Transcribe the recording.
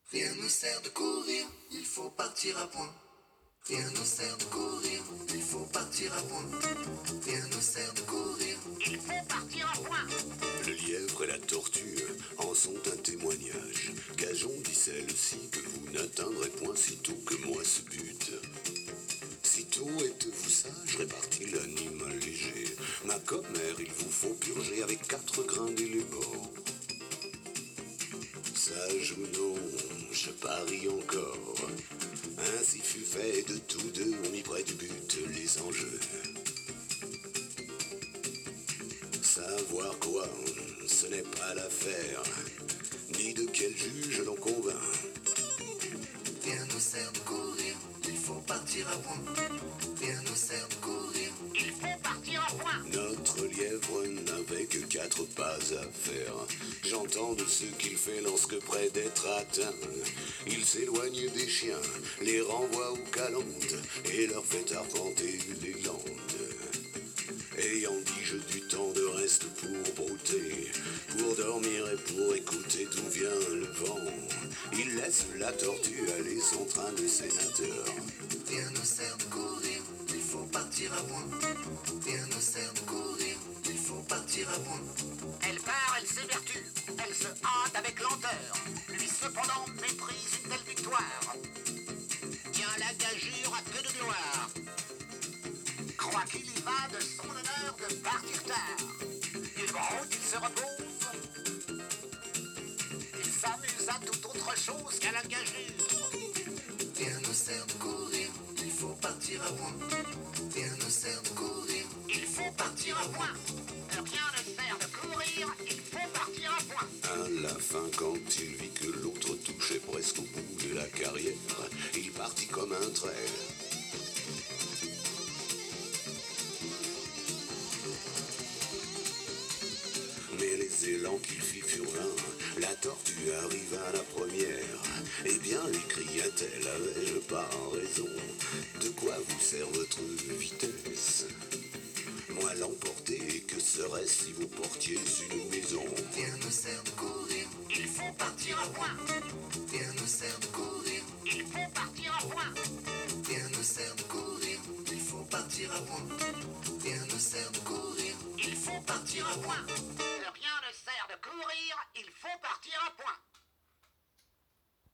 Rien ne sert de courir, il faut partir à point. Rien ne sert de courir, il faut partir à point. Rien ne sert de courir, il faut partir à point. Le lièvre et la tortue en sont un témoignage. Gageons, dit celle-ci, que vous n'atteindrez point sitôt que moi ce but. Sitôt êtes-vous sage, répartit l'animal léger. Ma commère, il vous faut purger avec 4 grains d'éléments. Sage ou non, je parie encore. Ainsi fut fait de tous deux, on mit près du but les enjeux. Savoir quoi, ce n'est pas l'affaire, ni de quel juge l'on convainc. rien ne sert de courir, il faut partir à point. Rien ne sert de courir, il faut partir à point. Notre lièvre n'avait que 4 pas à faire. J'entends de ce qu'il fait lorsque près d'être atteint, il s'éloigne des chiens, les renvoie aux calendes et leur fait arpenter les landes. Ayant dit je du temps de reste pour brouter, pour dormir et pour écouter d'où vient le vent, il laisse la tortue aller son train de sénateur. rien ne sert de courir, il faut partir à point. Rien ne sert de courir, il faut partir à point. Elle part, elle s'évertue, elle se hâte avec lenteur. Lui cependant méprise une telle victoire. Tient la gageure à peu de gloire. Croit qu'il y va de son honneur de partir tard. Il broute, il se repose. Il s'amuse à toute autre chose qu'à la gageure. Rien ne sert de courir, il faut partir à point. Rien ne sert de courir, Il faut partir à point. Rien ne sert de courir, il faut partir à point. À la fin, quand il vit que l'autre touchait presque au bout de la carrière, il partit comme un trait. Mais les élans qu'il fit furent vains, la tortue arriva à la première. Eh bien, lui cria-t-elle, avais-je pas raison? De quoi vous sert votre vitesse? Moi l'emporter, que serait-ce si vous portiez une maison? rien ne sert de courir, Il faut partir à point. rien ne sert de courir, Il faut partir à point. rien ne sert de courir, il faut partir à point. Rien ne sert de courir, Il faut partir à point. Rien ne sert de courir, il faut partir à point.